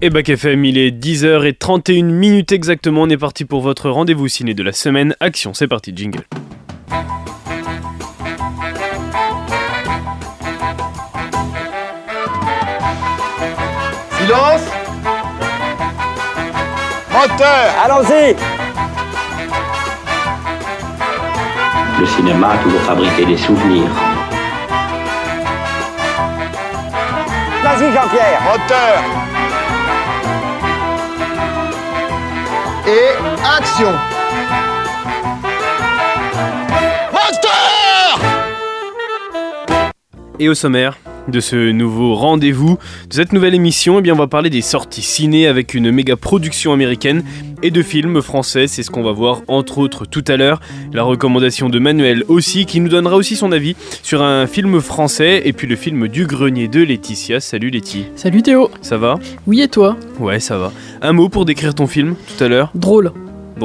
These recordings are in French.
Et Bac FM, il est 10h31 exactement, on est parti pour votre rendez-vous ciné de la semaine. Action, c'est parti, jingle. Silence. Moteur. Allons-y. Le cinéma a toujours fabriqué des souvenirs. Vas-y Jean-Pierre. Moteur. Et action. Moteur. Et au sommaire de ce nouveau rendez-vous, de cette nouvelle émission, on va parler des sorties ciné avec une méga production américaine et de films français. C'est ce qu'on va voir entre autres tout à l'heure. La recommandation de Manuel aussi, qui nous donnera aussi son avis sur un film français et puis le film du grenier de Laetitia. Salut Letty. Salut Théo. Ça va ? Oui, et toi ? Ouais, ça va. Un mot pour décrire ton film tout à l'heure ? Drôle.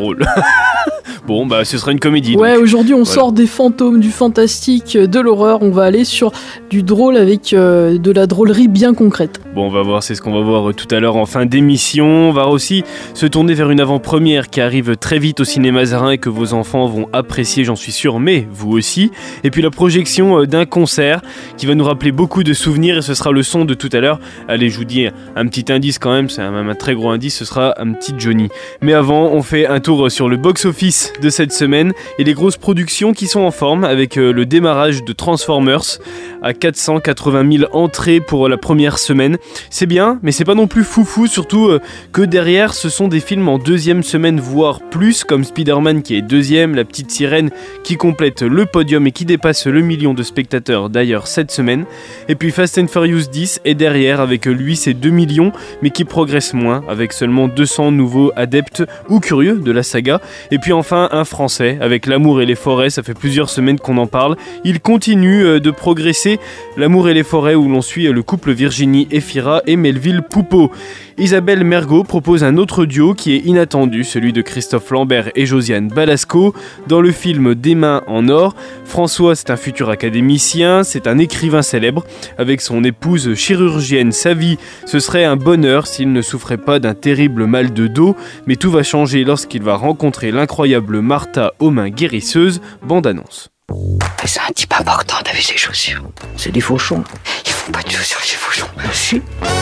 Bon, ce sera une comédie. Ouais, donc. aujourd'hui on sort des fantômes, du fantastique, de l'horreur. On va aller sur du drôle avec de la drôlerie bien concrète. Bon, on va voir, c'est ce qu'on va voir tout à l'heure en fin d'émission. On va aussi se tourner vers une avant-première qui arrive très vite au cinéma Mazarin et que vos enfants vont apprécier, j'en suis sûr, mais vous aussi. Et puis la projection d'un concert qui va nous rappeler beaucoup de souvenirs et ce sera le son de tout à l'heure. Allez, je vous dis un petit indice quand même, c'est même un très gros indice, ce sera un petit Johnny. Mais avant, on fait un tour sur le box-office de cette semaine et les grosses productions qui sont en forme avec le démarrage de Transformers à 480 000 entrées pour la première semaine. C'est bien, mais c'est pas non plus foufou, surtout que derrière ce sont des films en deuxième semaine voire plus, comme Spider-Man qui est deuxième, La Petite Sirène qui complète le podium et qui dépasse le million de spectateurs d'ailleurs cette semaine, et puis Fast and Furious 10 est derrière avec lui ses 2 millions mais qui progresse moins avec seulement 200 nouveaux adeptes ou curieux de la saga. Et puis enfin un français avec L'amour et les forêts, ça fait plusieurs semaines qu'on en parle, il continue de progresser, L'amour et les forêts où l'on suit le couple Virginie Efira et Melville Poupeau. Isabelle Mergo propose un autre duo qui est inattendu, celui de Christophe Lambert et Josiane Balasco. Dans le film Des mains en or, François c'est un futur académicien, c'est un écrivain célèbre. Avec son épouse chirurgienne, sa vie, ce serait un bonheur s'il ne souffrait pas d'un terrible mal de dos, mais tout va changer lorsqu'il va rencontrer l'incroyable Martha aux mains guérisseuses. Bande-annonce. C'est un type important, t'as vu ses chaussures? C'est des fauchons. Ils font pas de chaussures, ces fauchons. Si.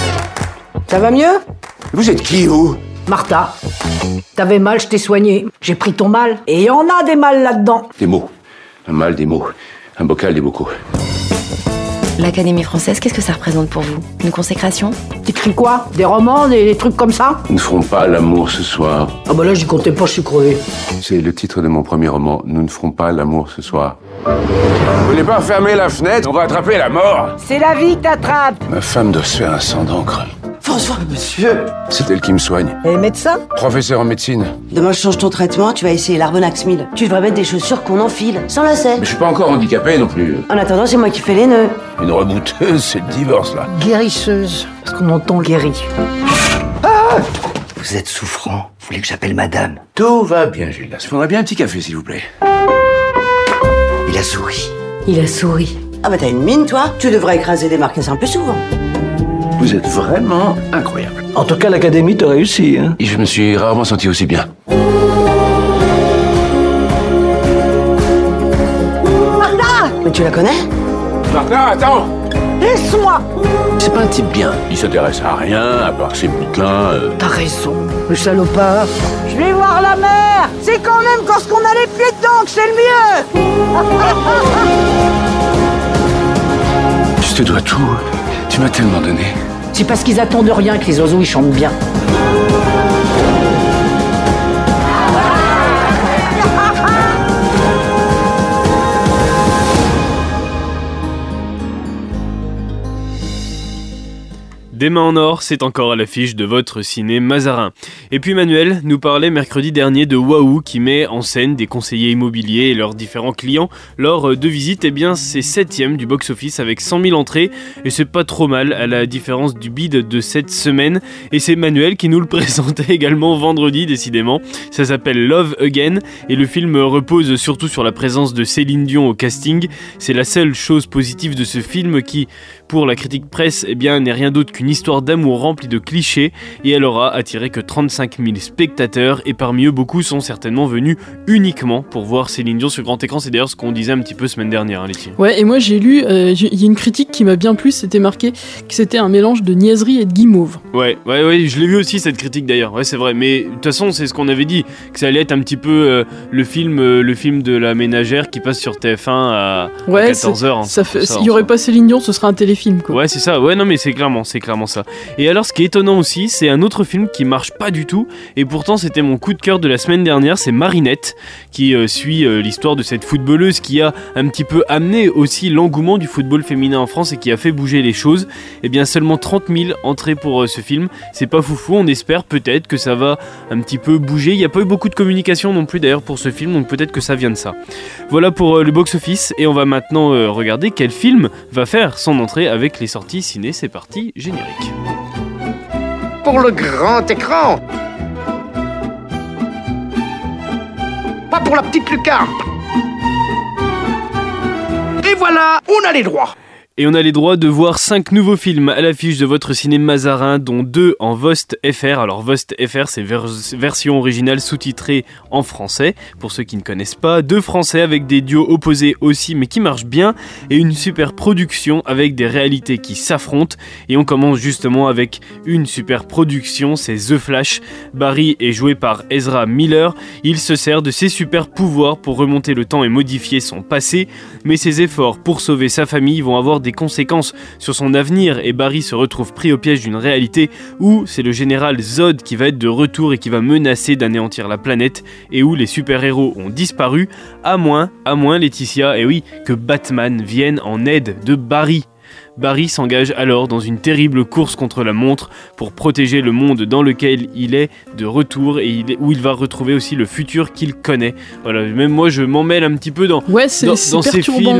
Ça va mieux? Vous êtes qui, vous? Martha, t'avais mal, je t'ai soigné. J'ai pris ton mal. Et il y en a des mal là-dedans. Des mots. Un mal, des mots. Un bocal, des bocaux. L'Académie française, qu'est-ce que ça représente pour vous? Une consécration? T'écris quoi? Des romans, des trucs comme ça? Nous ne ferons pas l'amour ce soir. Ah bah là, j'y comptais pas, je suis crevé. C'est le titre de mon premier roman. Nous ne ferons pas l'amour ce soir. Vous voulez pas fermer la fenêtre? On va attraper la mort. C'est la vie qui t'attrape. Ma femme doit se faire un sang d'encre. François, monsieur. C'est elle qui me soigne. Et médecin? Professeur en médecine. Demain, je change ton traitement, tu vas essayer l'Arbonax 1000. Tu devrais mettre des chaussures qu'on enfile, sans lacets. Mais je suis pas encore handicapé non plus. En attendant, c'est moi qui fais les nœuds. Une rebouteuse, c'est le divorce là. Guérisseuse. Parce qu'on entend guéri. Vous êtes souffrant. Vous voulez que j'appelle madame? Tout va bien, Gildas. Il faudrait bien un petit café, s'il vous plaît. Il a souri. Il a souri. Ah bah t'as une mine, toi. Tu devrais écraser des marcassins plus souvent. Vous êtes vraiment incroyable. En tout cas, l'académie t'a réussi, hein. Et je me suis rarement senti aussi bien. Mais tu la connais? Martin, attends. Laisse-moi. C'est pas un type bien. Il s'intéresse à rien, à part ses bouquins. T'as raison, le salopard. Je vais voir la mer. C'est quand même quand on a les pieds dedans que c'est le mieux. Je te dois tout. Tu m'as tellement donné. C'est parce qu'ils attendent rien que les oiseaux ils chantent bien. Des mains en or, c'est encore à l'affiche de votre ciné Mazarin. Et puis Manuel nous parlait mercredi dernier de Waouh qui met en scène des conseillers immobiliers et leurs différents clients lors de visites. Eh bien c'est 7ème du box-office avec 100 000 entrées et c'est pas trop mal à la différence du bid de cette semaine. Et c'est Manuel qui nous le présentait également vendredi décidément. Ça s'appelle Love Again et le film repose surtout sur la présence de Céline Dion au casting. C'est la seule chose positive de ce film qui pour la critique presse, eh bien, n'est rien d'autre qu'une histoire d'amour remplie de clichés et elle aura attiré que 35 000 spectateurs et parmi eux, beaucoup sont certainement venus uniquement pour voir Céline Dion sur grand écran. C'est d'ailleurs ce qu'on disait un petit peu semaine dernière, hein, Letty. Ouais, et moi j'ai lu, il y a une critique qui m'a bien plu, c'était marqué que c'était un mélange de niaiserie et de guimauve. Ouais, je l'ai vu aussi cette critique d'ailleurs, ouais c'est vrai, mais de toute façon c'est ce qu'on avait dit, que ça allait être un petit peu le film de la ménagère qui passe sur TF1 à 14h. Il y aurait pas Céline Dion, ce serait un téléfilm quoi. Ouais c'est ça, ouais non mais c'est clairement ça. Et alors ce qui est étonnant aussi, c'est un autre film qui marche pas du tout, et pourtant c'était mon coup de cœur de la semaine dernière, c'est Marinette, qui suit l'histoire de cette footballeuse qui a un petit peu amené aussi l'engouement du football féminin en France et qui a fait bouger les choses. Et bien seulement 30 000 entrées pour ce film, c'est pas foufou, on espère peut-être que ça va un petit peu bouger. Il n'y a pas eu beaucoup de communication non plus d'ailleurs pour ce film, donc peut-être que ça vient de ça. Voilà pour le box-office, et on va maintenant regarder quel film va faire son entrée avec les sorties ciné. C'est parti, générique. Pour le grand écran, pas pour la petite lucarne. Et voilà, on a les droits. Et on a les droits de voir 5 nouveaux films à l'affiche de votre ciné Mazarin, dont 2 en Vost FR. Alors Vost FR, c'est version originale sous-titrée en français, pour ceux qui ne connaissent pas. 2 français avec des duos opposés aussi, mais qui marchent bien, et une super production avec des réalités qui s'affrontent. Et on commence justement avec une super production, c'est The Flash. Barry est joué par Ezra Miller. Il se sert de ses super pouvoirs pour remonter le temps et modifier son passé, mais ses efforts pour sauver sa famille vont avoir des conséquences sur son avenir et Barry se retrouve pris au piège d'une réalité où c'est le général Zod qui va être de retour et qui va menacer d'anéantir la planète et où les super-héros ont disparu, à moins Laetitia, et oui, que Batman vienne en aide de Barry. Barry s'engage alors dans une terrible course contre la montre pour protéger le monde dans lequel il est de retour et où il va retrouver aussi le futur qu'il connaît. Voilà, même moi je m'en mêle un petit peu dans c'est dans ces perturbant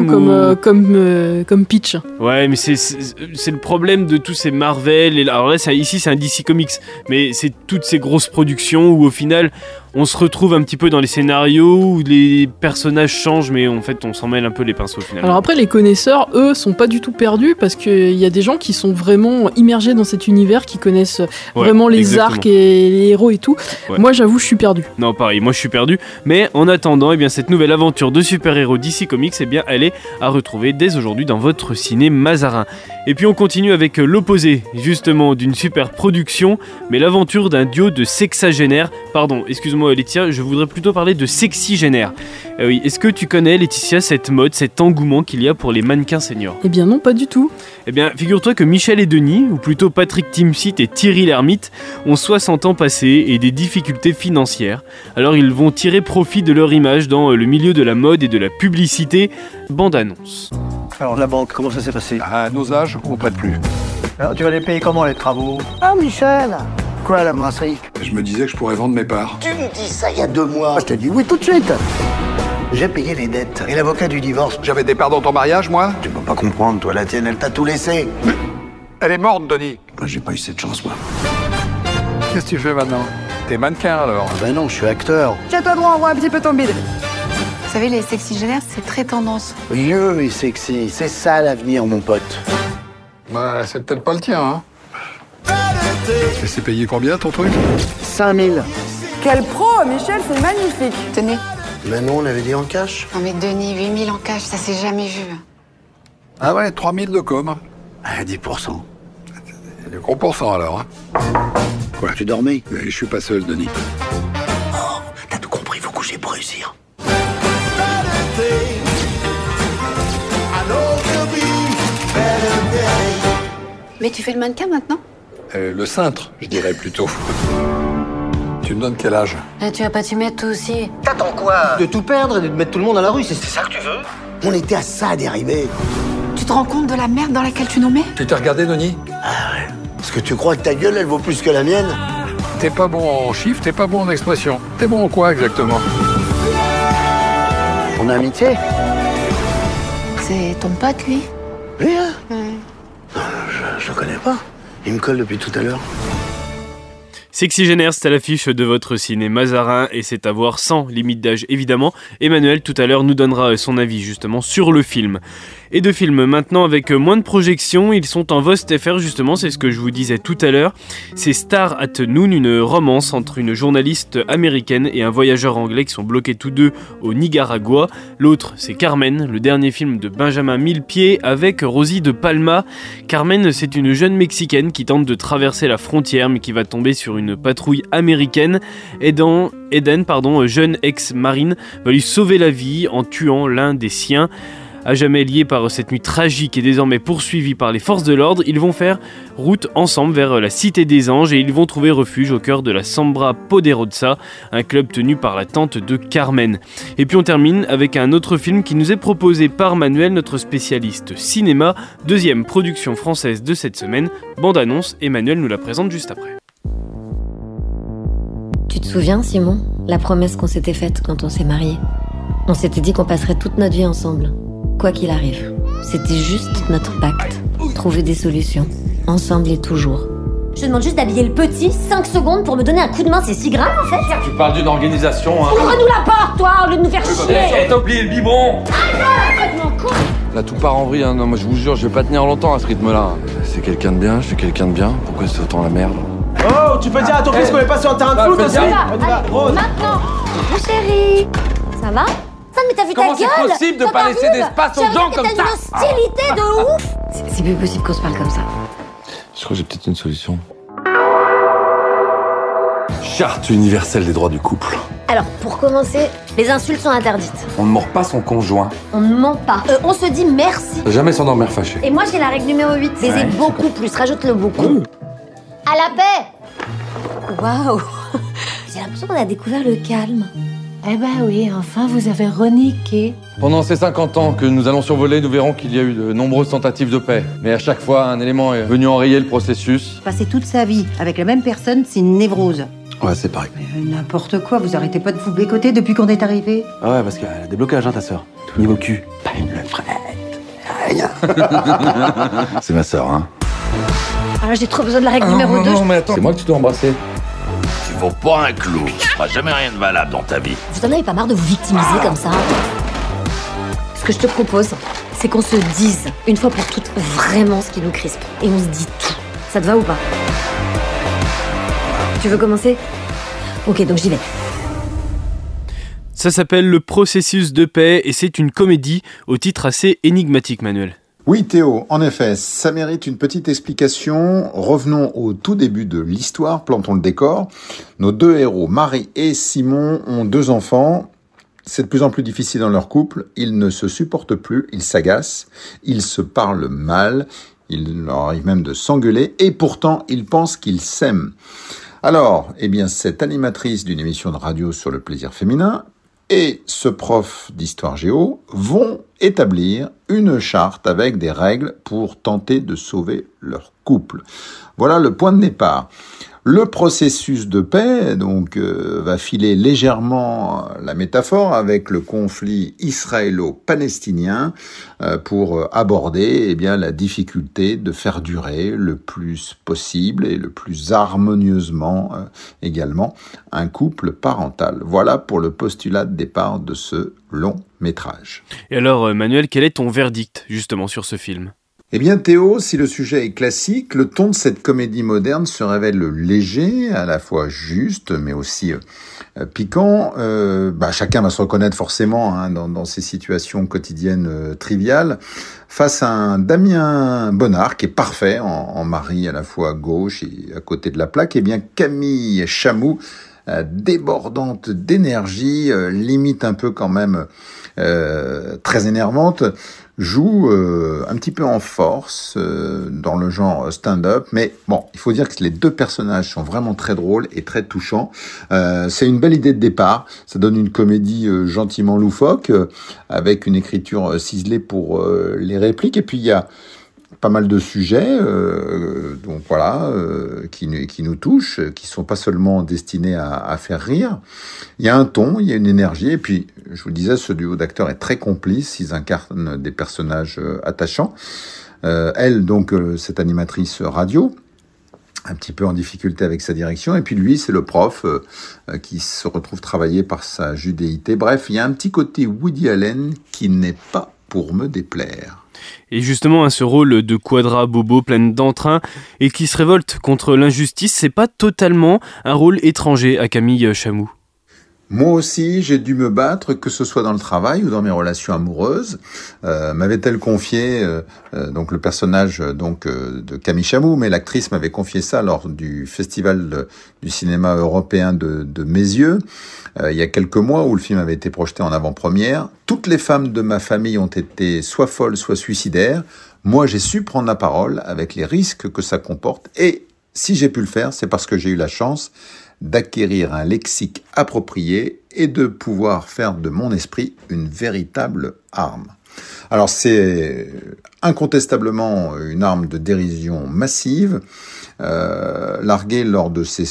comme pitch. Ouais, mais c'est le problème de tous ces Marvel. Et alors là, ici c'est un DC Comics, mais c'est toutes ces grosses productions où au final on se retrouve un petit peu dans les scénarios où les personnages changent, mais en fait on s'en mêle un peu les pinceaux finalement. Alors après, les connaisseurs, eux, sont pas du tout perdus parce qu'il y a des gens qui sont vraiment immergés dans cet univers, qui connaissent vraiment les arcs et les héros et tout. Ouais. Moi, j'avoue, je suis perdu. Non, pareil, moi je suis perdu. Mais en attendant, eh bien, cette nouvelle aventure de super-héros DC Comics, eh bien, elle est à retrouver dès aujourd'hui dans votre ciné Mazarin. Et puis on continue avec l'opposé, justement, d'une super production, mais l'aventure d'un duo de sexagénaires. Pardon, excuse-moi Laetitia, je voudrais plutôt parler de sexygénaires. Oui, est-ce que tu connais, Laetitia, cette mode, cet engouement qu'il y a pour les mannequins seniors ? Eh bien non, pas du tout. Eh bien, figure-toi que Michel et Denis, ou plutôt Patrick Timsit et Thierry Lhermitte, ont 60 ans passés et des difficultés financières. Alors ils vont tirer profit de leur image dans le milieu de la mode et de la publicité. Bande-annonce. Alors la banque, comment ça s'est passé ? À nos âges, on prête plus. Alors tu vas les payer comment les travaux ? Ah Michel, Quoi la brasserie ? Je me disais que je pourrais vendre mes parts. Tu me dis ça il y a 2 mois. Je te dis oui tout de suite. J'ai payé les dettes et l'avocat du divorce. J'avais des parts dans ton mariage, moi ? Tu peux pas comprendre, toi, la tienne, elle t'a tout laissé. Elle est morte, Denis. Moi, j'ai pas eu cette chance, moi. Qu'est-ce que tu fais maintenant ? T'es mannequin, alors ? Ben non, je suis acteur. tiens-toi droit, on voit un petit peu ton bide. Vous savez, les sexygénaires, c'est très tendance. Vieux et sexy, c'est ça l'avenir, mon pote. Bah, c'est peut-être pas le tien, hein ? Et c'est payé combien, ton truc ? 5 000. Quel pro, Michel, c'est magnifique. Tenez. Ben non, on avait dit en cash. Non mais Denis, 8 000 en cash, ça s'est jamais vu. Ah ouais, 3 000 de com. Ah, 10%. Du gros pourcent, alors, hein ? Quoi ? Tu dormais ? Je suis pas seul, Denis. Oh, t'as tout compris, faut coucher pour réussir. Mais tu fais le mannequin maintenant ? Le cintre, je dirais plutôt. Tu me donnes quel âge ? Là, tu vas pas t'y mettre toi aussi. T'attends quoi ? De tout perdre et de mettre tout le monde à la rue, c'est ça que tu veux ? On était à ça d'arriver. Tu te rends compte de la merde dans laquelle tu nous mets ? Tu t'es regardé, Denis ? Ah ouais. Est-ce que tu crois que ta gueule, elle vaut plus que la mienne ? T'es pas bon en chiffres, t'es pas bon en expression. T'es bon en quoi, exactement ? On a amitié ? C'est ton pote, lui ? Oui, hein ? Je le connais pas. Il me colle depuis tout à l'heure. Sexygénaire, c'est à l'affiche de votre ciné Mazarin et c'est à voir sans limite d'âge évidemment. Emmanuel tout à l'heure nous donnera son avis justement sur le film. Et de films maintenant avec moins de projections, ils sont en VOST.fr justement, c'est ce que je vous disais tout à l'heure. C'est Star at Noon, une romance entre une journaliste américaine et un voyageur anglais qui sont bloqués tous deux au Nicaragua. L'autre c'est Carmen, le dernier film de Benjamin Millepied avec Rosie de Palma. Carmen, c'est une jeune Mexicaine qui tente de traverser la frontière mais qui va tomber sur une patrouille américaine. Eden, jeune ex-marine, va lui sauver la vie en tuant l'un des siens. À jamais liés par cette nuit tragique et désormais poursuivis par les forces de l'ordre, ils vont faire route ensemble vers la Cité des Anges et ils vont trouver refuge au cœur de la Sambra Poderosa, un club tenu par la tante de Carmen. Et puis on termine avec un autre film qui nous est proposé par Manuel, notre spécialiste cinéma, deuxième production française de cette semaine, bande-annonce, et Manuel nous la présente juste après. Tu te souviens, Simon, la promesse qu'on s'était faite quand on s'est mariés? On s'était dit qu'on passerait toute notre vie ensemble. Quoi qu'il arrive, c'était juste notre pacte. Trouver des solutions, ensemble et toujours. Je te demande juste d'habiller le petit 5 secondes pour me donner un coup de main, c'est si grave en fait. Tu parles d'une organisation, hein. Ouvre-nous la porte, toi, au lieu de nous faire chier. T'as oublié le biberon. Là, tout part en vrille, hein. Non, moi, je vous jure, je vais pas tenir longtemps à ce rythme-là. C'est quelqu'un de bien, je suis quelqu'un de bien. Pourquoi c'est autant la merde? Oh, tu peux dire à ton fils qu'on est pas sur un terrain de foot aussi? Maintenant, mon chéri, ça va? Mais t'as vu Comment ta gueule? C'est possible de pas laisser d'espace aux gens comme ça? T'as une hostilité de ouf. C'est plus possible qu'on se parle comme ça. Je crois que j'ai peut-être une solution. Charte universelle des droits du couple. Alors, pour commencer, les insultes sont interdites. On ne mord pas son conjoint. On ne ment pas. On se dit merci. Jamais s'endormir fâché. Et moi, j'ai la règle numéro 8. Baiser beaucoup plus, rajoute-le beaucoup. À la paix. Waouh. J'ai l'impression qu'on a découvert le calme. Eh ben oui, enfin vous avez reniqué. Pendant ces 50 ans que nous allons survoler, nous verrons qu'il y a eu de nombreuses tentatives de paix. Mais à chaque fois, un élément est venu enrayer le processus. Passer toute sa vie avec la même personne, c'est une névrose. Ouais, c'est pareil. N'importe quoi, vous arrêtez pas de vous bécoter depuis qu'on est arrivé. Ah ouais, parce qu'elle a des blocages, hein, ta sœur. Tout niveau cul. Pas une le frette. Rien. C'est ma sœur, hein. Ah, j'ai trop besoin de la règle numéro 2. Non, mais attends. C'est moi que tu dois embrasser. Tu vaux pas un clou. Tu feras jamais rien de valable dans ta vie. Vous en avez pas marre de vous victimiser comme ça? Ce que je te propose, c'est qu'on se dise, une fois pour toutes, vraiment ce qui nous crispe. Et on se dit tout. Ça te va ou pas? Tu veux commencer? Ok, donc j'y vais. Ça s'appelle Le processus de paix et c'est une comédie au titre assez énigmatique, Manuel. Oui Théo, en effet, ça mérite une petite explication. Revenons au tout début de l'histoire, plantons le décor. Nos deux héros, Marie et Simon, ont 2 enfants. C'est de plus en plus difficile dans leur couple. Ils ne se supportent plus, ils s'agacent, ils se parlent mal, il leur arrive même de s'engueuler et pourtant ils pensent qu'ils s'aiment. Alors, cette animatrice d'une émission de radio sur le plaisir féminin et ce prof d'histoire géo vont établir une charte avec des règles pour tenter de sauver leur couple. Voilà le point de départ. Le processus de paix va filer légèrement la métaphore avec le conflit israélo-palestinien pour aborder la difficulté de faire durer le plus possible et le plus harmonieusement également un couple parental. Voilà pour le postulat de départ de ce long métrage. Et alors Manuel, quel est ton verdict justement sur ce film ? Théo, si le sujet est classique, le ton de cette comédie moderne se révèle léger, à la fois juste, mais aussi piquant. Chacun va se reconnaître forcément dans ces situations quotidiennes triviales. Face à un Damien Bonnard qui est parfait en mari à la fois à gauche et à côté de la plaque, Camille Chamou, débordante d'énergie, limite un peu quand même très énervante, joue un petit peu en force dans le genre stand-up, mais bon, il faut dire que les 2 personnages sont vraiment très drôles et très touchants. C'est une belle idée de départ, ça donne une comédie gentiment loufoque, avec une écriture ciselée pour les répliques, et puis il y a pas mal de sujets qui nous touchent, qui sont pas seulement destinés à faire rire. Il y a un ton, il y a une énergie, et puis je vous le disais, ce duo d'acteurs est très complice, ils incarnent des personnages attachants. Elle, cette animatrice radio, un petit peu en difficulté avec sa direction. Et puis lui, c'est le prof qui se retrouve travaillé par sa judéité. Bref, il y a un petit côté Woody Allen qui n'est pas pour me déplaire. Et justement, ce rôle de quadra bobo plein d'entrain et qui se révolte contre l'injustice, c'est pas totalement un rôle étranger à Camille Chamou. Moi aussi, j'ai dû me battre, que ce soit dans le travail ou dans mes relations amoureuses. M'avait-elle confié, donc le personnage de Camille Chamou, mais l'actrice m'avait confié ça lors du festival du cinéma européen de Mes Yeux, il y a quelques mois, où le film avait été projeté en avant-première. Toutes les femmes de ma famille ont été soit folles, soit suicidaires. Moi, j'ai su prendre la parole avec les risques que ça comporte. Et si j'ai pu le faire, c'est parce que j'ai eu la chance d'acquérir un lexique approprié et de pouvoir faire de mon esprit une véritable arme. Alors c'est incontestablement une arme de dérision massive, larguée lors de ces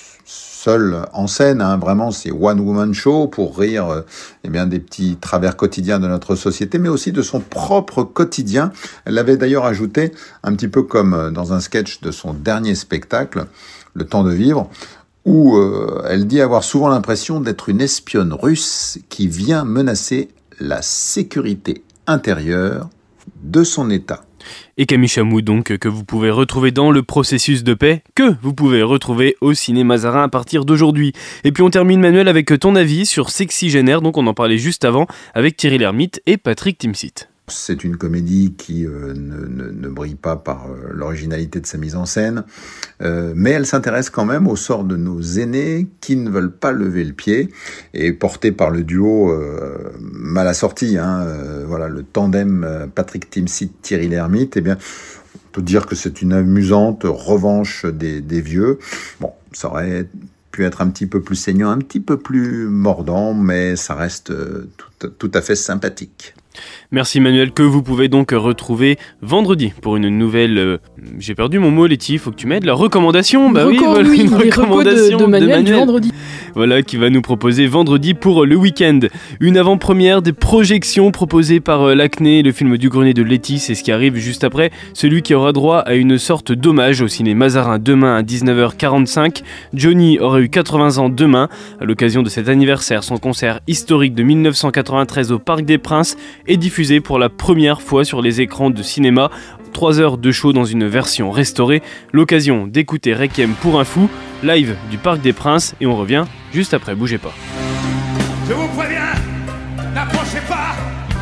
seuls en scène, vraiment c'est one woman show pour rire des petits travers quotidiens de notre société, mais aussi de son propre quotidien. Elle l'avait d'ailleurs ajouté un petit peu comme dans un sketch de son dernier spectacle, Le Temps de Vivre, où elle dit avoir souvent l'impression d'être une espionne russe qui vient menacer la sécurité intérieure de son État. Et Camille Chamou donc, que vous pouvez retrouver dans Le Processus de paix, que vous pouvez retrouver au Ciné Mazarin à partir d'aujourd'hui. Et puis on termine, Manuel, avec ton avis sur Sexygénaire, donc on en parlait juste avant, avec Thierry Lhermitte et Patrick Timsit. C'est une comédie qui ne brille pas par l'originalité de sa mise en scène, mais elle s'intéresse quand même au sort de nos aînés qui ne veulent pas lever le pied, et portée par le duo mal assorti, voilà, le tandem Patrick Timsit-Thierry Lhermitte, on peut dire que c'est une amusante revanche des vieux. Bon, ça aurait pu être un petit peu plus saignant, un petit peu plus mordant, mais ça reste tout à fait sympathique. Merci Manuel, que vous pouvez donc retrouver vendredi pour une nouvelle... j'ai perdu mon mot, Letty, il faut que tu m'aides. La recommandation, une recommandation de Manuel du vendredi. Voilà, qui va nous proposer vendredi pour le week-end. Une avant-première des projections proposées par l'Acné, le film du grenier de Letty, c'est ce qui arrive juste après. Celui qui aura droit à une sorte d'hommage au ciné Mazarin demain à 19h45. Johnny aurait eu 80 ans demain. À l'occasion de cet anniversaire, son concert historique de 1993 au Parc des Princes est diffusé pour la première fois sur les écrans de cinéma. 3 heures de show dans une version restaurée. L'occasion d'écouter Requiem pour un fou, live du Parc des Princes, et on revient juste après, bougez pas. Je vous préviens, n'approchez pas,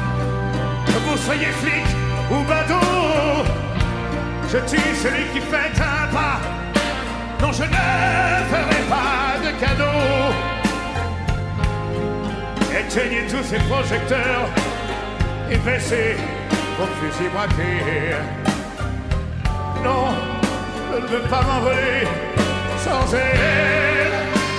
que vous soyez flic ou badaud. Je tue celui qui fait un pas, non je ne ferai pas de cadeau. Éteignez tous ces projecteurs et baissez vos fusils braqués. Non, je ne veux pas m'envoler sans elle.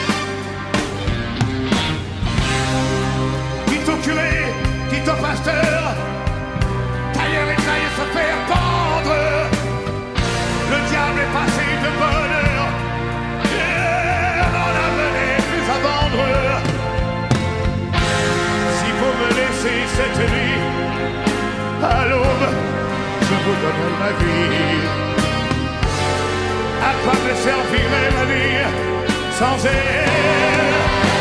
Dites au curé, dites au pasteur, tailler les tailles et se faire pendre. Le diable est passé de bonne heure, et on en avait plus à vendre. Si vous me laissez cette nuit, à l'aube, je vous donne ma vie. À quoi me servirait ma vie sans elle?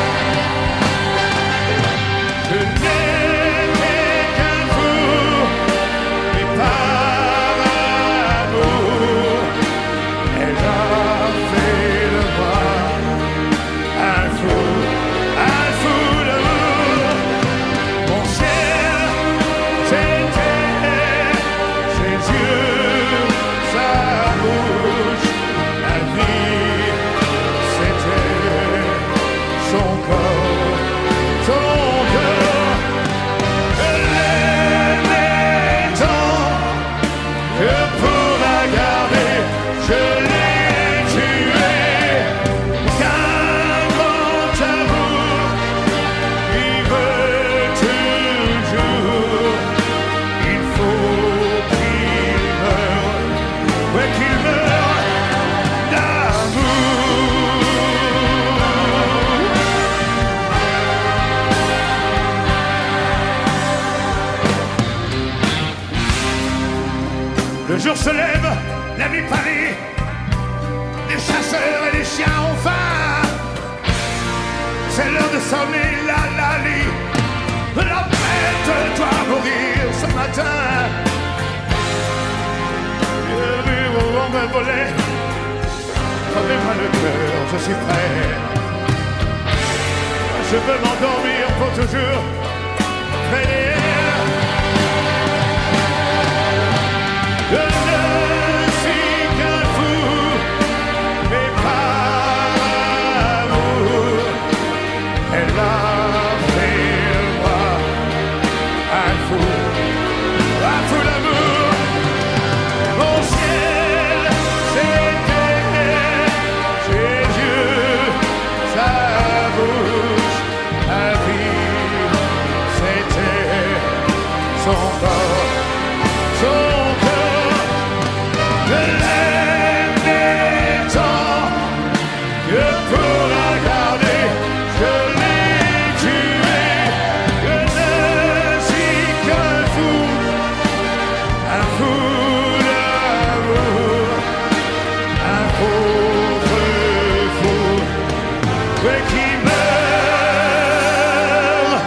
Je n'étais qu'un fou, mais par amour, elle a fait de moi un fou d'amour. Mon ciel, c'était ses yeux, sa bouche, la vie, c'était son corps, son cœur. Je l'aimais tant que pour la garder, je l'ai tuée. Qu'un grand amour vive toujours. Il faut qu'il meure, ouais qu'il meure d'amour. Le jour se lève, la nuit parie, c'est l'heure de sonner la lali. La bête doit mourir ce matin. J'ai vu vos vents m'envoler. Donnez-moi le cœur, je suis prêt. Je veux m'endormir pour toujours. Je ne suis qu'un fou, mais par amour. Elle a fait de moi un fou d'amour. Mon ciel, c'était ses yeux, sa bouche, la vie, c'était son corps, son corps. Je l'aimais tant que pour la garder, je l'ai tué. Je ne suis qu'un fou d'amour, un pauvre fou, mais qui meurt.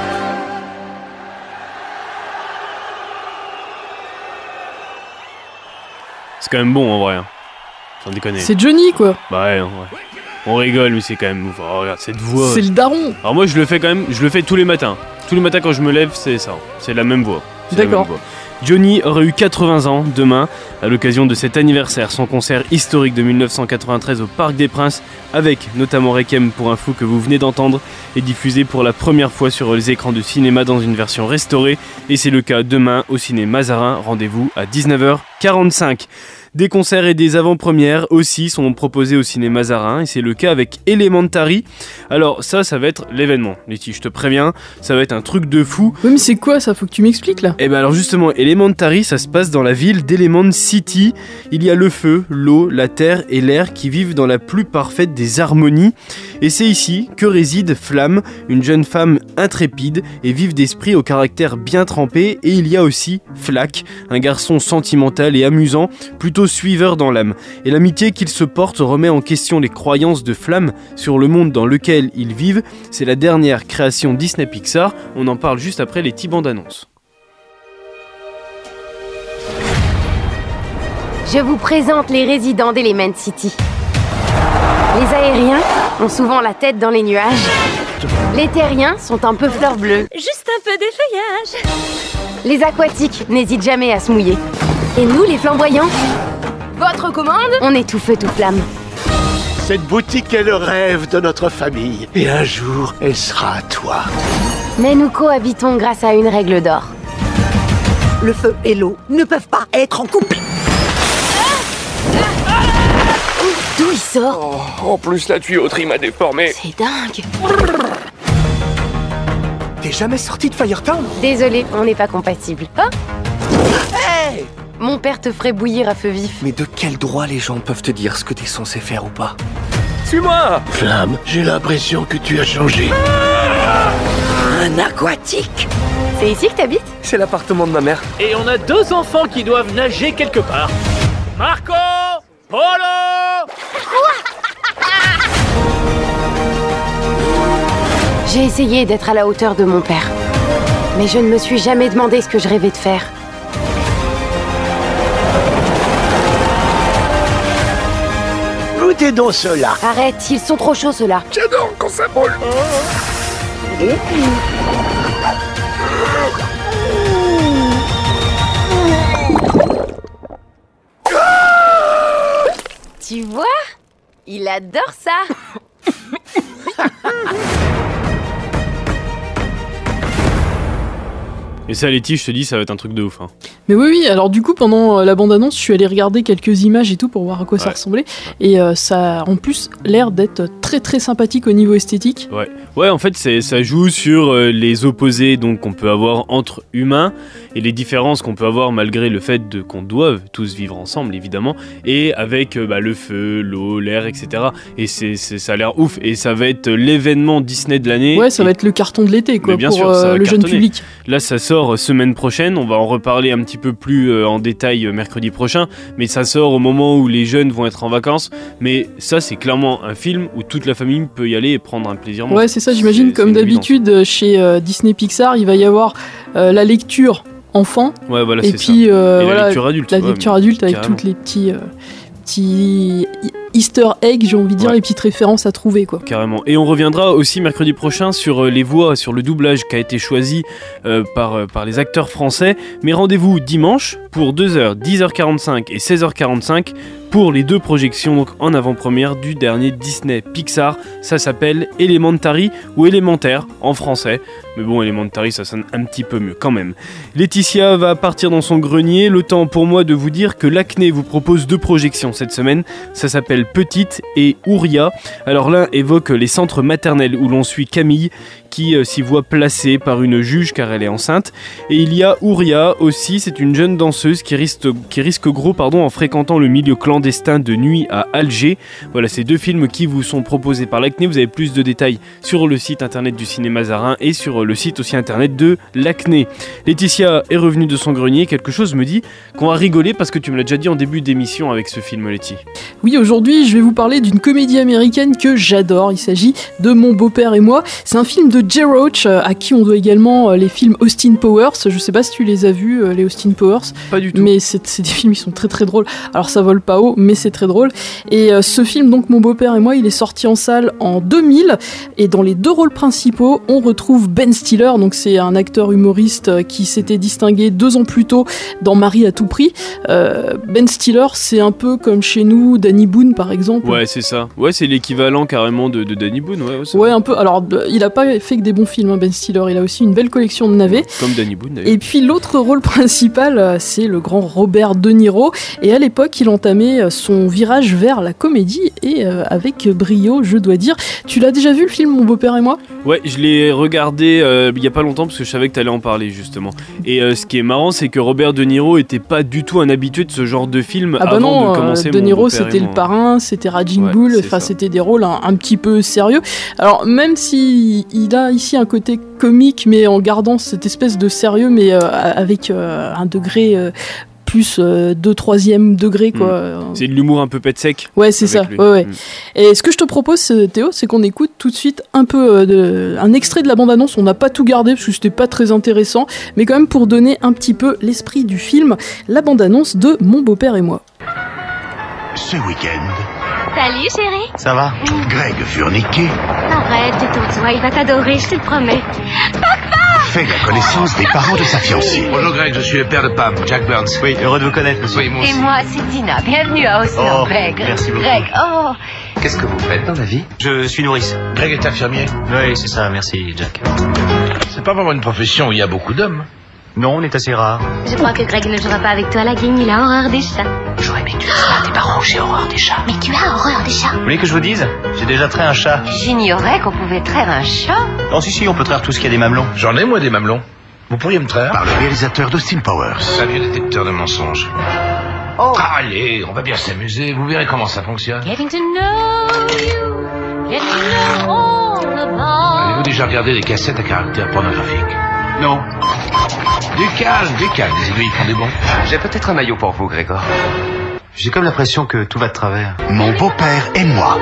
C'est quand même bon en vrai. Sans déconner. C'est Johnny, quoi. Bah ouais, en vrai. On rigole, mais c'est quand même ouf. Oh, regarde cette voix. C'est le daron. Alors moi, je le fais quand même. Je le fais tous les matins. Tous les matins quand je me lève, c'est ça. C'est la même voix. C'est la D'accord. même voix. Johnny aurait eu 80 ans demain, à l'occasion de cet anniversaire. Son concert historique de 1993 au Parc des Princes, avec notamment Requiem pour un fou que vous venez d'entendre, est diffusé pour la première fois sur les écrans de cinéma dans une version restaurée. Et c'est le cas demain au ciné Mazarin. Rendez-vous à 19h45. Des concerts et des avant-premières aussi sont proposés au ciné Mazarin, et c'est le cas avec Elementary. Alors ça va être l'événement, Letty, je te préviens, ça va être un truc de fou. Oui, mais c'est quoi ça? Faut que tu m'expliques là. Et ben alors justement, Elementary, ça se passe dans la ville d'Element City. Il y a le feu, l'eau, la terre et l'air qui vivent dans la plus parfaite des harmonies. Et c'est ici que réside Flamme, une jeune femme intrépide et vive d'esprit au caractère bien trempé. Et il y a aussi Flack, un garçon sentimental et amusant, plutôt suiveur dans l'âme. Et l'amitié qu'il se porte remet en question les croyances de Flamme sur le monde dans lequel ils vivent. C'est la dernière création Disney Pixar. On en parle juste après les petits bandes annonces. Je vous présente les résidents d'Element City. Les aériens ont souvent la tête dans les nuages. Les terriens sont un peu fleurs bleues. Juste un peu d'effeuillage. Les aquatiques n'hésitent jamais à se mouiller. Et nous, les flamboyants, votre commande? On est tout feu, tout flamme. Cette boutique est le rêve de notre famille. Et un jour, elle sera à toi. Mais nous cohabitons grâce à une règle d'or. Le feu et l'eau ne peuvent pas être en couple. D'où il sort? En plus, la tuyauterie m'a déformé. C'est dingue. T'es jamais sorti de Firetown? Désolé, on n'est pas compatibles. Oh, Hey! mon père te ferait bouillir à feu vif. Mais de quel droit les gens peuvent te dire ce que t'es censé faire ou pas? Suis-moi! Flamme, j'ai l'impression que tu as changé. Un aquatique? C'est ici que t'habites? C'est l'appartement de ma mère. Et on a 2 enfants qui doivent nager quelque part. Marco! Polo! J'ai essayé d'être à la hauteur de mon père. Mais je ne me suis jamais demandé ce que je rêvais de faire. Goûtez donc cela. Arrête, ils sont trop chauds ceux-là. J'adore quand ça brûle. Tu vois? Il adore ça. Et ça, Letty, je te dis, ça va être un truc de ouf. Hein. Mais oui, alors du coup, pendant la bande-annonce, je suis allé regarder quelques images et tout pour voir à quoi ça ressemblait. Et ça a en plus l'air d'être très très sympathique au niveau esthétique. Ouais, en fait, ça joue sur les opposés donc, qu'on peut avoir entre humains et les différences qu'on peut avoir malgré le fait qu'on doive tous vivre ensemble, évidemment, et avec le feu, l'eau, l'air, etc. Et ça a l'air ouf. Et ça va être l'événement Disney de l'année. Ouais, ça va être le carton de l'été, quoi, bien pour sûr, ça va le jeune cartonner. public. Là, ça sort semaine prochaine. On va en reparler un petit peu plus en détail mercredi prochain, mais ça sort au moment où les jeunes vont être en vacances. Mais ça, c'est clairement un film où toute la famille peut y aller et prendre un plaisir. Ouais, c'est ça, j'imagine, comme d'habitude chez Disney Pixar, il va y avoir la lecture enfant, ouais, voilà, et puis la lecture adulte. La lecture adulte avec toutes les petits Easter eggs, j'ai envie de dire, les petites références à trouver, quoi. Carrément. Et on reviendra aussi mercredi prochain sur les voix, sur le doublage qui a été choisi par les acteurs français. Mais rendez-vous dimanche pour 2h, 10h45 et 16h45 pour les 2 projections donc en avant-première du dernier Disney Pixar. Ça s'appelle Elementary ou Élémentaire en français. Mais bon, Elementary, ça sonne un petit peu mieux quand même. Laetitia va partir dans son grenier. Le temps pour moi de vous dire que l'Acné vous propose 2 projections cette semaine. Ça s'appelle Petite et Ouria. Alors l'un évoque les centres maternels où l'on suit Camille qui s'y voit placée par une juge car elle est enceinte. Et il y a Ouria aussi, c'est une jeune danseuse qui risque gros en fréquentant le milieu clandestin de nuit à Alger. Voilà, ces 2 films qui vous sont proposés par l'Acné. Vous avez plus de détails sur le site internet du Cinéma Zarin et sur le site aussi internet de l'Acné. Laetitia est revenue de son grenier. Quelque chose me dit qu'on va rigoler parce que tu me l'as déjà dit en début d'émission avec ce film, Letty. Oui, aujourd'hui, je vais vous parler d'une comédie américaine que j'adore. Il s'agit de Mon beau-père et moi. C'est un film de Jay Roach, à qui on doit également les films Austin Powers. Je sais pas si tu les as vus, les Austin Powers. Pas du tout. Mais c'est des films, ils sont très très drôles. Alors ça vole pas haut, mais c'est très drôle. Et ce film, donc Mon beau-père et moi, il est sorti en salle en 2000. Et dans les 2 rôles principaux, on retrouve Ben Stiller. Donc c'est un acteur humoriste qui s'était distingué 2 ans plus tôt dans Marie à tout prix. Ben Stiller, c'est un peu comme chez nous, Danny Boone par exemple. Ouais, c'est ça. Ouais, c'est l'équivalent carrément de Danny Boone. Ouais, un peu. Alors, il a pas fait que des bons films, hein, Ben Stiller. Il a aussi une belle collection de navets. Comme Danny Boone d'ailleurs. Et puis l'autre rôle principal, c'est le grand Robert De Niro. Et à l'époque, il entamait son virage vers la comédie et avec brio, je dois dire. Tu l'as déjà vu le film Mon beau-père et moi ? Ouais, je l'ai regardé il y a pas longtemps parce que je savais que t'allais en parler justement. Et ce qui est marrant, c'est que Robert De Niro était pas du tout un habitué de ce genre de film avant de commencer. De Niro, c'était le parrain, c'était Raging Bull, enfin c'était des rôles un petit peu sérieux. Alors même si il a ici un côté comique, mais en gardant cette espèce de sérieux, mais avec un degré plus 2-3e degré, quoi. C'est de l'humour un peu pet sec. Ouais, c'est ça. Ouais. Et ce que je te propose, Théo, c'est qu'on écoute tout de suite un peu un extrait de la bande-annonce. On n'a pas tout gardé parce que c'était pas très intéressant, mais quand même pour donner un petit peu l'esprit du film, la bande-annonce de Mon beau-père et moi. Ce week-end... Salut chérie. Ça va? Greg Furniquet. Arrête, détends-toi, il va t'adorer, je te le promets. Papa! Fait la connaissance des parents de sa fiancée. Bonjour Greg, je suis le père de Pam, Jack Burns. Oui, heureux de vous connaître, monsieur. Oui, moi aussi. Et moi, c'est Dina. Bienvenue à Océan, Greg. Merci beaucoup. Greg, oh. Qu'est-ce que vous faites dans la vie? Je suis nourrice. Greg est infirmier. Oui, c'est ça, merci, Jack. C'est pas vraiment une profession où il y a beaucoup d'hommes. Non, on est assez rare. Je crois que Greg ne jouera pas avec toi à la game, il a horreur des chats. J'aurais aimé que tu dises pas à tes parents que j'ai horreur des chats. Mais tu as horreur des chats. Vous voulez que je vous dise? J'ai déjà trait un chat. J'ignorais qu'on pouvait traire un chat. Non, si, on peut traire tout ce qui a des mamelons. J'en ai moi des mamelons. Vous pourriez me traire? Par le réalisateur d'Austin Powers. Un vieux détecteur de mensonges. Oh. Allez, on va bien s'amuser, vous verrez comment ça fonctionne. Getting to know you, getting to know all about. Avez-vous déjà regardé des cassettes à caractère pornographique? Non. Du calme, les aiguilles font des bons. J'ai peut-être un maillot pour vous, Grégor. J'ai comme l'impression que tout va de travers. Mon beau-père et moi.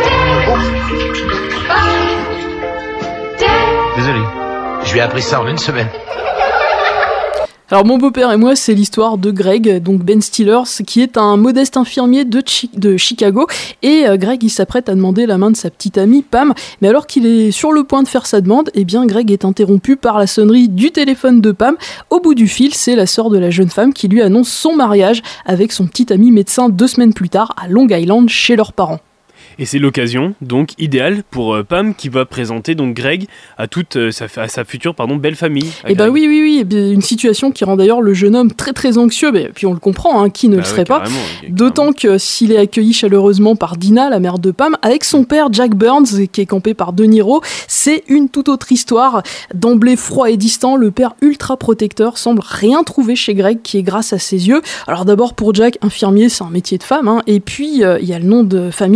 Désolé. Je lui ai appris ça en une semaine. Alors Mon beau-père et moi, c'est l'histoire de Greg, donc Ben Stiller, qui est un modeste infirmier de Chicago, et Greg il s'apprête à demander la main de sa petite amie Pam, mais alors qu'il est sur le point de faire sa demande, eh bien Greg est interrompu par la sonnerie du téléphone de Pam. Au bout du fil, c'est la sœur de la jeune femme qui lui annonce son mariage avec son petit ami médecin 2 semaines plus tard à Long Island chez leurs parents. Et c'est l'occasion, donc, idéale pour Pam qui va présenter donc Greg à toute sa future belle famille. Et bah oui, une situation qui rend d'ailleurs le jeune homme très très anxieux, mais puis on le comprend, hein, qui ne le serait pas. D'autant que s'il est accueilli chaleureusement par Dina, la mère de Pam, avec son père Jack Burns, qui est campé par De Niro, c'est une toute autre histoire. D'emblée froid et distant, le père ultra protecteur semble rien trouver chez Greg, qui est grâce à ses yeux. Alors d'abord pour Jack, infirmier, c'est un métier de femme, hein, et puis il y a le nom de famille de Greg,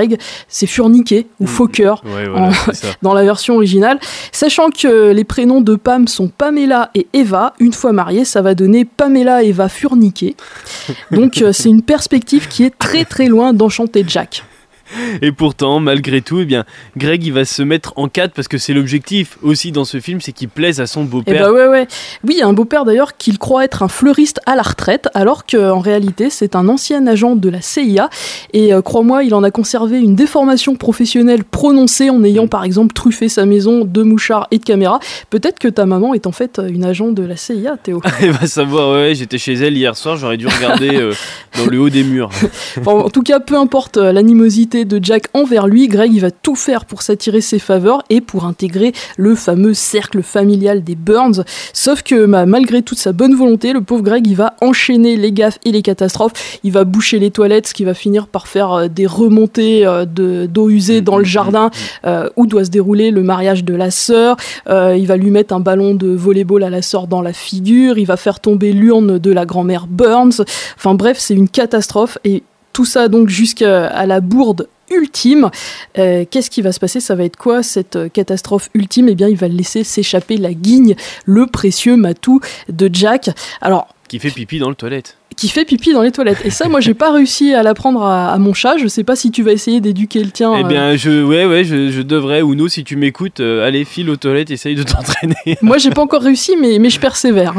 Greg, c'est Furniquer ou Fokker dans la version originale. Sachant que les prénoms de Pam sont Pamela et Eva, une fois mariés, ça va donner Pamela Eva Furniquer. Donc c'est une perspective qui est très très loin d'enchanter Jack. Et pourtant, malgré tout, eh bien, Greg il va se mettre en 4 parce que c'est l'objectif aussi dans ce film, c'est qu'il plaise à son beau-père. Ouais. Oui, un beau-père d'ailleurs qu'il croit être un fleuriste à la retraite, alors qu'en réalité c'est un ancien agent de la CIA. Et crois-moi, il en a conservé une déformation professionnelle prononcée en ayant par exemple truffé sa maison de mouchards et de caméras. Peut-être que ta maman est en fait une agent de la CIA, Théo. Et va savoir, j'étais chez elle hier soir, j'aurais dû regarder dans le haut des murs. Enfin, en tout cas, peu importe l'animosité de Jack envers lui, Greg il va tout faire pour s'attirer ses faveurs et pour intégrer le fameux cercle familial des Burns. Sauf que malgré toute sa bonne volonté, le pauvre Greg il va enchaîner les gaffes et les catastrophes. Il va boucher les toilettes, ce qui va finir par faire des remontées d'eau usée dans le jardin où doit se dérouler le mariage de la sœur. Il va lui mettre un ballon de volley-ball à la sœur dans la figure. Il va faire tomber l'urne de la grand-mère Burns. Enfin bref, c'est une catastrophe et tout ça donc jusqu'à la bourde ultime. Qu'est-ce qui va se passer ? Ça va être quoi cette catastrophe ultime ? Eh bien, il va laisser s'échapper la guigne, le précieux matou de Jack. Alors, qui fait pipi dans les toilettes. Et ça, moi, j'ai pas réussi à l'apprendre à mon chat. Je sais pas si tu vas essayer d'éduquer le tien. Eh bien, je devrais. Ouno, si tu m'écoutes, allez, file aux toilettes, essaye de t'entraîner. Moi, j'ai pas encore réussi, mais je persévère.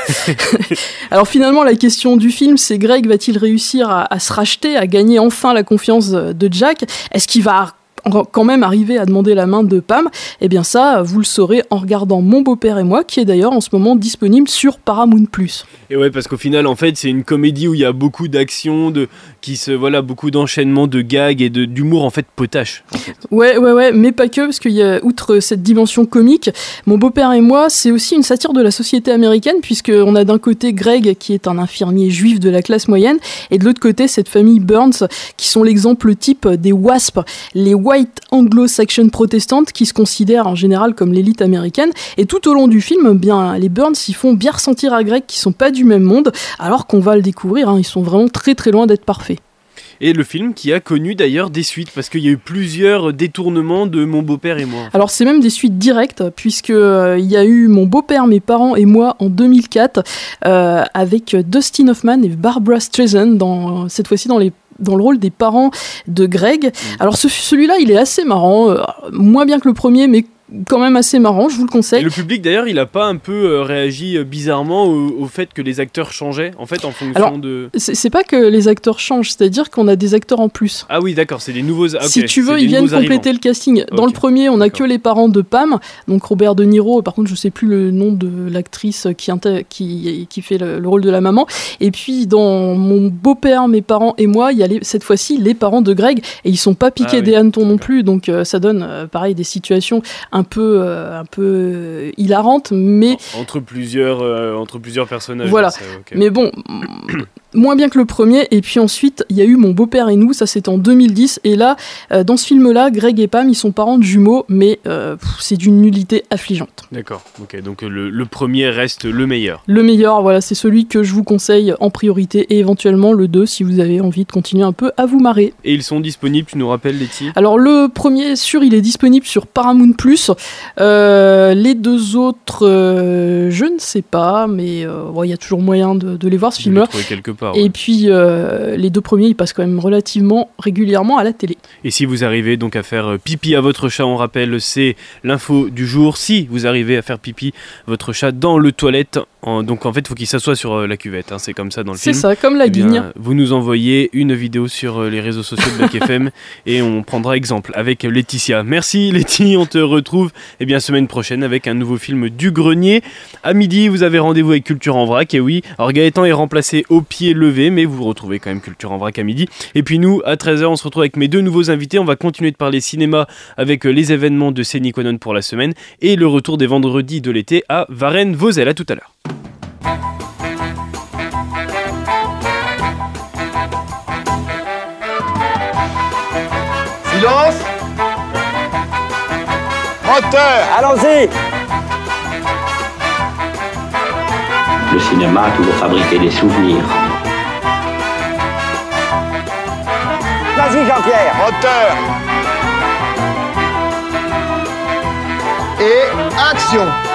Alors finalement, la question du film, c'est Greg va-t-il réussir à se racheter, à gagner enfin la confiance de Jack ? Est-ce qu'il va quand même arriver à demander la main de Pam? Eh bien ça, vous le saurez en regardant Mon beau-père et moi, qui est d'ailleurs en ce moment disponible sur Paramount+. Et ouais, parce qu'au final, en fait, c'est une comédie où il y a beaucoup d'action, beaucoup d'enchaînements, de gags et d'humour en fait potache. En fait. Ouais, mais pas que, parce qu'il y a, outre cette dimension comique, Mon beau-père et moi, c'est aussi une satire de la société américaine, puisqu'on a d'un côté Greg, qui est un infirmier juif de la classe moyenne, et de l'autre côté, cette famille Burns, qui sont l'exemple type des WASP, les White Anglo-Saxon protestantes, qui se considèrent en général comme l'élite américaine. Et tout au long du film, bien, les Burns s'y font bien ressentir à Greg qu'ils sont pas du même monde, alors qu'on va le découvrir, ils sont vraiment très très loin d'être parfaits. Et le film qui a connu d'ailleurs des suites, parce qu'il y a eu plusieurs détournements de Mon beau-père et moi. Alors c'est même des suites directes, puisqu'il y a eu Mon beau-père, mes parents et moi en 2004, avec Dustin Hoffman et Barbra Streisand, cette fois-ci dans le rôle des parents de Greg. Alors celui-là, il est assez marrant, moins bien que le premier, mais quand même assez marrant, je vous le conseille. Et le public d'ailleurs, il a pas un peu réagi bizarrement au fait que les acteurs changeaient en fait en fonction de... C'est pas que les acteurs changent, c'est-à-dire qu'on a des acteurs en plus. Ah oui, d'accord, c'est des nouveaux... Okay, si tu veux, ils viennent compléter le casting. Dans le premier, on a que les parents de Pam, donc Robert De Niro, par contre je sais plus le nom de l'actrice qui fait le rôle de la maman. Et puis dans Mon beau-père, mes parents et moi, il y a cette fois-ci les parents de Greg, et ils sont pas piqués des hannetons non plus, donc ça donne pareil des situations un peu hilarante, mais entre plusieurs personnages. Voilà. Ça, okay. Mais bon, moins bien que le premier. Et puis ensuite, il y a eu Mon beau-père et nous, ça c'était en 2010. Et là, dans ce film-là, Greg et Pam, ils sont parents de jumeaux, mais c'est d'une nullité affligeante. D'accord. Ok. Donc le premier reste le meilleur. Le meilleur, voilà, c'est celui que je vous conseille en priorité, et éventuellement le 2 si vous avez envie de continuer un peu à vous marrer. Et ils sont disponibles, tu nous rappelles, Letty ? Alors le premier, sûr, il est disponible sur Paramount+. Les deux autres, je ne sais pas, mais il y a toujours moyen de les voir, ce film-là. Quelque part, et puis les deux premiers, ils passent quand même relativement régulièrement à la télé. Et si vous arrivez donc à faire pipi à votre chat, on rappelle, c'est l'info du jour. Si vous arrivez à faire pipi votre chat dans le toilette, donc en fait, il faut qu'il s'assoie sur la cuvette. Hein, c'est comme ça dans le film. C'est ça, comme la guigne. Vous nous envoyez une vidéo sur les réseaux sociaux de Black FM et on prendra exemple avec Laetitia. Merci Letty, on te retrouve semaine prochaine avec un nouveau film du grenier. À midi, vous avez rendez-vous avec Culture en vrac. Et oui, alors Gaëtan est remplacé au pied levé, mais vous retrouvez quand même Culture en vrac à midi. Et puis nous, à 13h, on se retrouve avec mes deux nouveaux invités. On va continuer de parler cinéma avec les événements de Séniquanon pour la semaine et le retour des vendredis de l'été à Varennes-Vauzelles. À tout à l'heure. Silence! Moteur! Allons-y! Le cinéma a toujours fabriqué des souvenirs. Vas-y, Vas-y, Jean-Pierre. Moteur. Et action.